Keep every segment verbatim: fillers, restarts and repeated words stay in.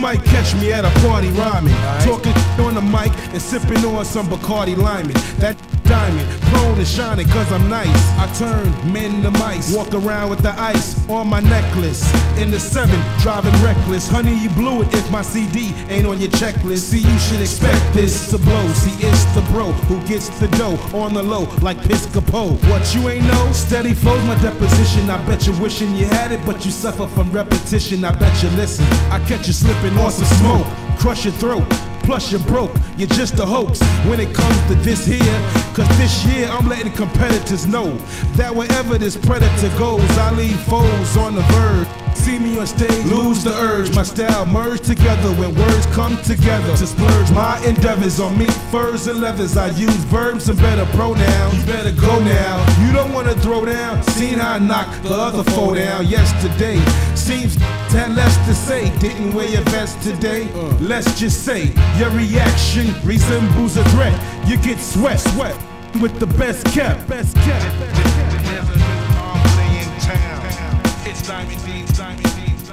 might catch me at a party rhyming, talking on the mic and sipping on some Bacardi Lyman. That diamond, prone and shining cause I'm nice. I turn men to mice, walk around with the ice on my necklace. In the seven, driving reckless. Honey, you blew it if my C D ain't on your checklist. See, you should expect this to blow. See, it's the bro who gets the dough on the low like Piscopo. What you ain't know? Steady flows my deposition. I bet you wishing you had it, but you suffer from repetition. I bet you listen. I catch you slipping on some smoke, crush your throat. Plus you're broke, you're just a hoax when it comes to this here. Cause this year I'm letting competitors know that wherever this predator goes, I leave foes on the verge. See me on stage, lose the urge. My style merge together when words come together to splurge my endeavors on meat, furs, and leathers. I use verbs and better pronouns. You better go now. You don't wanna throw down. Seen how I knocked the other foe down yesterday. Seems had less to say. Didn't wear your vest today. Let's just say your reaction resembles a threat. You get sweat, sweat with the best kept, best kept.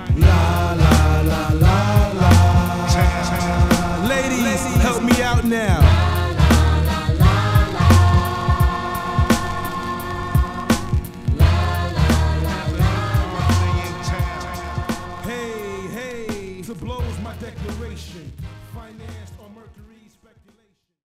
La la la la la. Ladies, help me out now.